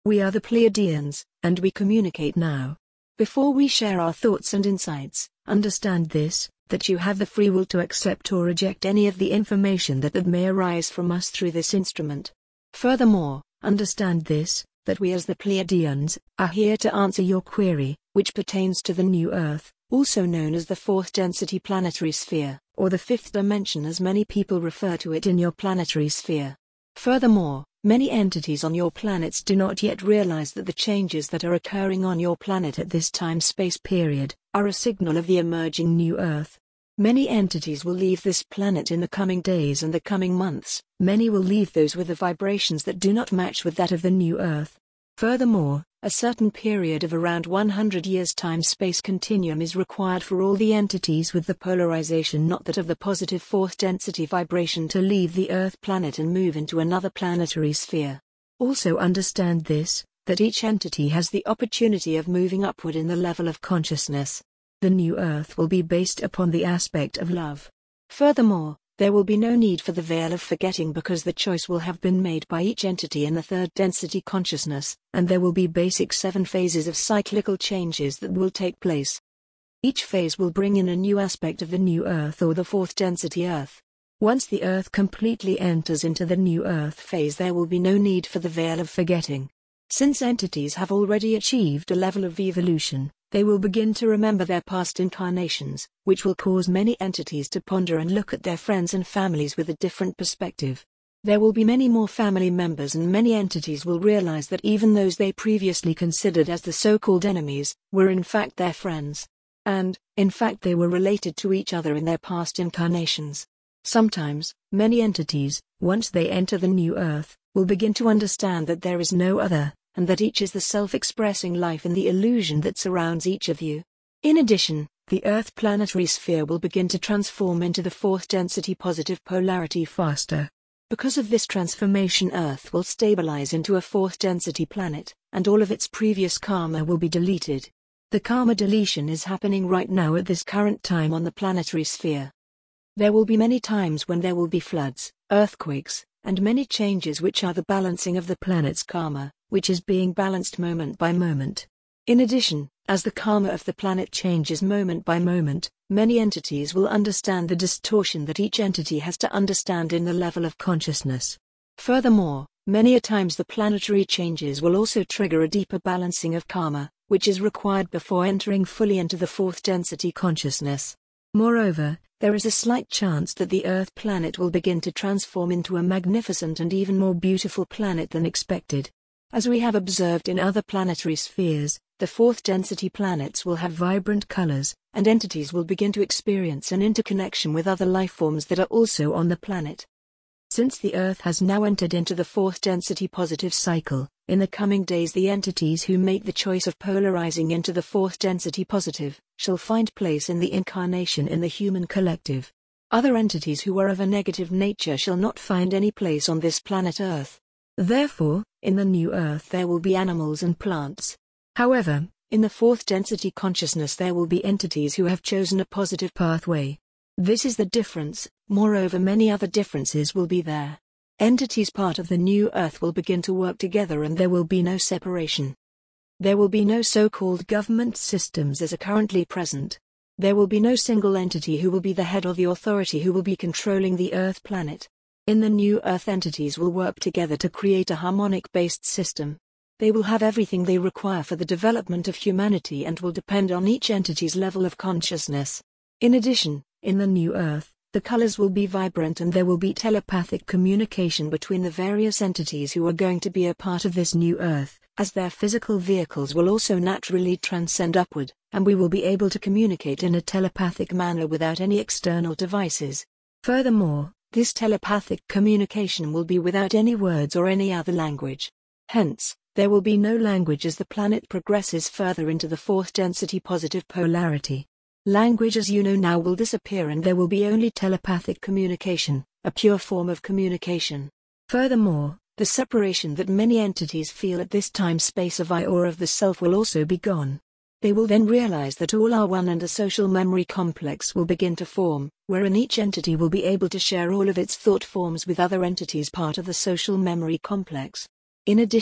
We are the Pleiadians, and we communicate now. Before we share our thoughts and insights, understand this, that you have the free will to accept or reject any of the information that may arise from us through this instrument. Furthermore, understand this, that we as the Pleiadians are here to answer your query, which pertains to the new Earth, also known as the fourth density planetary sphere, or the fifth dimension as many people refer to it in your planetary sphere. Furthermore, many entities on your planets do not yet realize that the changes that are occurring on your planet at this time-space period are a signal of the emerging new Earth. Many entities will leave this planet in the coming days and the coming months. Many will leave those with the vibrations that do not match with that of the new Earth. Furthermore, a certain period of around 100 years time-space continuum is required for all the entities with the polarization not that of the positive fourth density vibration to leave the Earth planet and move into another planetary sphere. Also understand this, that each entity has the opportunity of moving upward in the level of consciousness. The new Earth will be based upon the aspect of love. Furthermore, there will be no need for the veil of forgetting because the choice will have been made by each entity in the third density consciousness, and there will be basic 7 phases of cyclical changes that will take place. Each phase will bring in a new aspect of the new Earth or the fourth density Earth. Once the Earth completely enters into the new Earth phase, there will be no need for the veil of forgetting. Since entities have already achieved a level of evolution, they will begin to remember their past incarnations, which will cause many entities to ponder and look at their friends and families with a different perspective. There will be many more family members, and many entities will realize that even those they previously considered as the so-called enemies, were in fact their friends. And, in fact, they were related to each other in their past incarnations. Sometimes, many entities, once they enter the new Earth, will begin to understand that there is no other, and that each is the self-expressing life in the illusion that surrounds each of you. In addition, the Earth planetary sphere will begin to transform into the fourth density positive polarity faster. Because of this transformation, Earth will stabilize into a fourth density planet, and all of its previous karma will be deleted. The karma deletion is happening right now at this current time on the planetary sphere. There will be many times when there will be floods, earthquakes, and many changes which are the balancing of the planet's karma, which is being balanced moment by moment. In addition, as the karma of the planet changes moment by moment, many entities will understand the distortion that each entity has to understand in the level of consciousness. Furthermore, many a times the planetary changes will also trigger a deeper balancing of karma, which is required before entering fully into the fourth density consciousness. Moreover, there is a slight chance that the Earth planet will begin to transform into a magnificent and even more beautiful planet than expected. As we have observed in other planetary spheres, the fourth density planets will have vibrant colors, and entities will begin to experience an interconnection with other life forms that are also on the planet. Since the Earth has now entered into the fourth density positive cycle, in the coming days the entities who make the choice of polarizing into the fourth density positive shall find place in the incarnation in the human collective. Other entities who are of a negative nature shall not find any place on this planet Earth. Therefore, in the new Earth there will be animals and plants. However, in the fourth density consciousness there will be entities who have chosen a positive pathway. This is the difference. Moreover, many other differences will be there. Entities part of the new Earth will begin to work together and there will be no separation. There will be no so-called government systems as are currently present. There will be no single entity who will be the head or the authority who will be controlling the Earth planet. In the new Earth, entities will work together to create a harmonic-based system. They will have everything they require for the development of humanity and will depend on each entity's level of consciousness. In addition, in the new Earth, the colors will be vibrant and there will be telepathic communication between the various entities who are going to be a part of this new Earth, as their physical vehicles will also naturally transcend upward, and we will be able to communicate in a telepathic manner without any external devices. Furthermore, this telepathic communication will be without any words or any other language. Hence, there will be no language as the planet progresses further into the fourth density positive polarity. Language as you know now will disappear and there will be only telepathic communication, a pure form of communication. Furthermore, the separation that many entities feel at this time-space of I or of the self will also be gone. They will then realize that all are one and a social memory complex will begin to form, wherein each entity will be able to share all of its thought forms with other entities part of the social memory complex. In addition,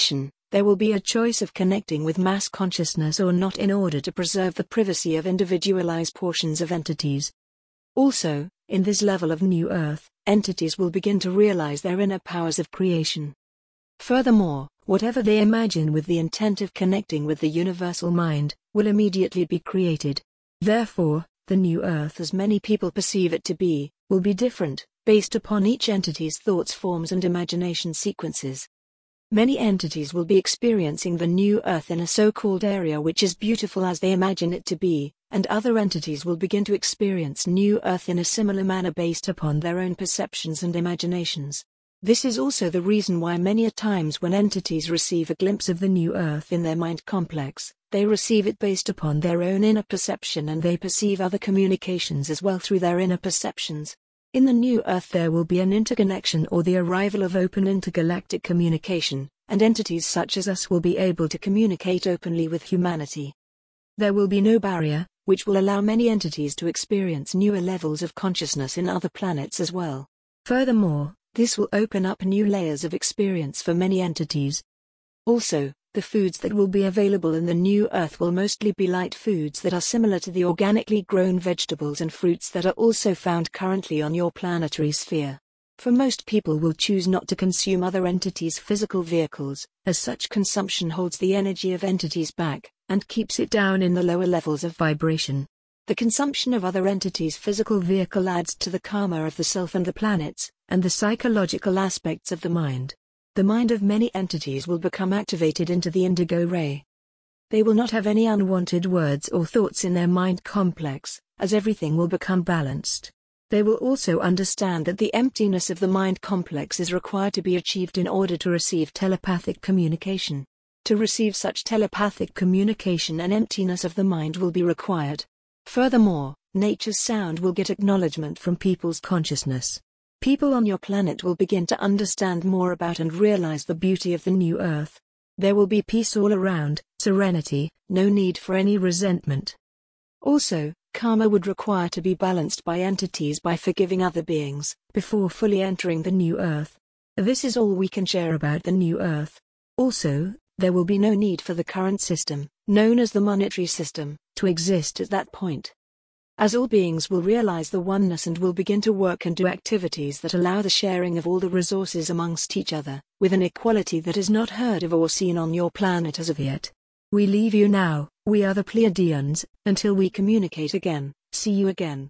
There will be a choice of connecting with mass consciousness or not in order to preserve the privacy of individualized portions of entities. Also, in this level of New Earth, entities will begin to realize their inner powers of creation. Furthermore, whatever they imagine with the intent of connecting with the universal mind, will immediately be created. Therefore, the New Earth as many people perceive it to be, will be different, based upon each entity's thoughts, forms and imagination sequences. Many entities will be experiencing the New Earth in a so-called area which is beautiful as they imagine it to be, and other entities will begin to experience New Earth in a similar manner based upon their own perceptions and imaginations. This is also the reason why many a times when entities receive a glimpse of the New Earth in their mind complex, they receive it based upon their own inner perception and they perceive other communications as well through their inner perceptions. In the New Earth there will be an interconnection or the arrival of open intergalactic communication, and entities such as us will be able to communicate openly with humanity. There will be no barrier, which will allow many entities to experience newer levels of consciousness in other planets as well. Furthermore, this will open up new layers of experience for many entities. Also, the foods that will be available in the New Earth will mostly be light foods that are similar to the organically grown vegetables and fruits that are also found currently on your planetary sphere. For most people will choose not to consume other entities' physical vehicles, as such consumption holds the energy of entities back, and keeps it down in the lower levels of vibration. The consumption of other entities' physical vehicle adds to the karma of the self and the planets, and the psychological aspects of the mind. The mind of many entities will become activated into the indigo ray. They will not have any unwanted words or thoughts in their mind complex, as everything will become balanced. They will also understand that the emptiness of the mind complex is required to be achieved in order to receive telepathic communication. To receive such telepathic communication, an emptiness of the mind will be required. Furthermore, nature's sound will get acknowledgement from people's consciousness. People on your planet will begin to understand more about and realize the beauty of the New Earth. There will be peace all around, serenity, no need for any resentment. Also, karma would require to be balanced by entities by forgiving other beings, before fully entering the New Earth. This is all we can share about the New Earth. Also, there will be no need for the current system, known as the monetary system, to exist at that point. As all beings will realize the oneness and will begin to work and do activities that allow the sharing of all the resources amongst each other, with an equality that is not heard of or seen on your planet as of yet. We leave you now, we are the Pleiadians, until we communicate again. See you again.